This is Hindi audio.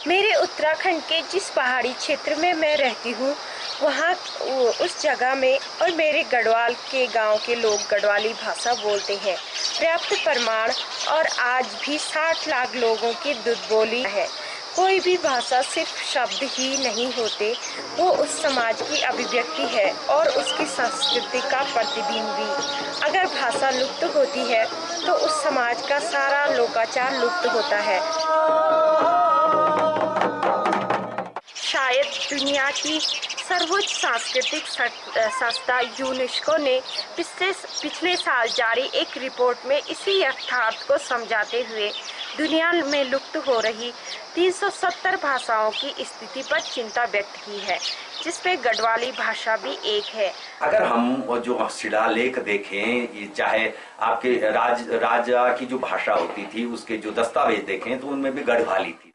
मेरे उत्तराखंड के जिस पहाड़ी क्षेत्र में मैं रहती हूँ वहाँ उस जगह में और मेरे गढ़वाल के गांव के लोग गढ़वाली भाषा बोलते हैं। पर्याप्त प्रमाण और आज भी 60 लाख लोगों की बोली है। कोई भी भाषा सिर्फ शब्द ही नहीं होते, वो उस समाज की अभिव्यक्ति है और उसकी संस्कृति का प्रतिबिंब भी। अगर भाषा लुप्त होती है तो उस समाज का सारा लोकाचार लुप्त होता है। शायद दुनिया की सर्वोच्च सांस्कृतिक संस्था यूनेस्को ने पिछले साल जारी एक रिपोर्ट में इसी यथार्थ को समझाते हुए दुनिया में लुप्त हो रही 370 भाषाओं की स्थिति पर चिंता व्यक्त की है, जिसमें गढ़वाली भाषा भी एक है। अगर हम जो शिलालेख देखें, चाहे आपके राजा की जो भाषा होती थी उसके जो दस्तावेज देखें तो उनमें भी गढ़वाली थी।